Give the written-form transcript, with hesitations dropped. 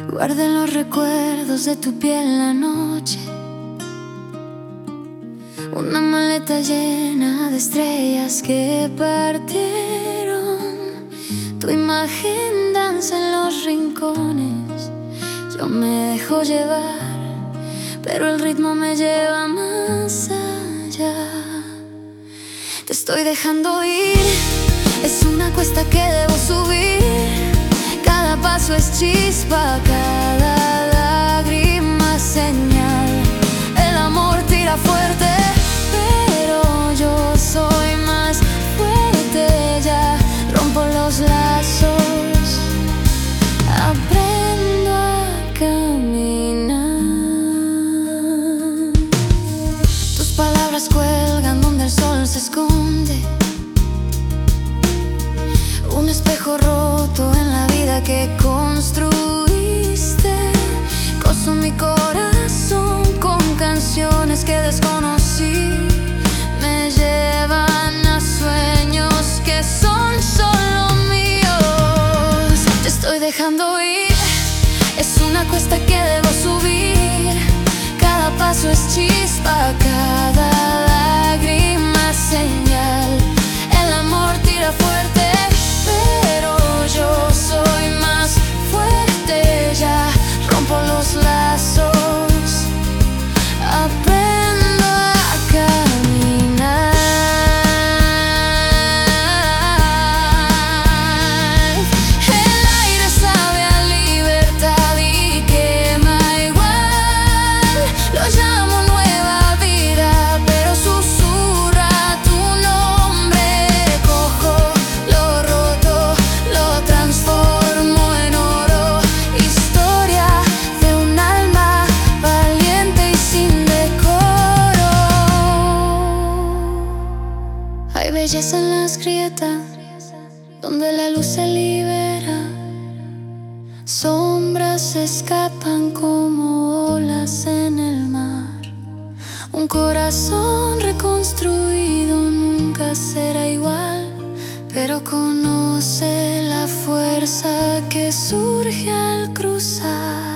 Guardé los recuerdos de tu piel la noche, una maleta llena de estrellas que partieron. Tu imagen danza en los rincones, yo me dejo llevar, pero el ritmo me lleva más allá. Te estoy dejando ir, es una cuesta que debo subir. Cada paso es chispa, cada lágrima señal. El amor tira fuerte, pero yo soy más fuerte. Ya rompo los lazos, aprendo a caminar. Tus palabras cuelgan donde el sol se esconde, un espejo roto en la vida que construiste. Coso mi corazón con canciones que desconocí, me llevan a sueños que son solo míos. Te estoy dejando ir, es una cuesta que debo subir. Cada paso es chispa, cada lágrima señal. El amor tira fuerte, pero yo soy más fuerte. Ya rompo los lazos, aprendo a caminar. El aire sabe a libertad y quema igual. Lo llamo nueva vida, pero susurra tu nombre. Cojo lo roto, lo transformo en oro. Historia de un alma valiente y sin decoro. Hay belleza en las grietas donde la luz se libera. Sombras escapan como olas en el mar. Un corazón reconstruido nunca será igual, pero conoce la fuerza que surge al cruzar.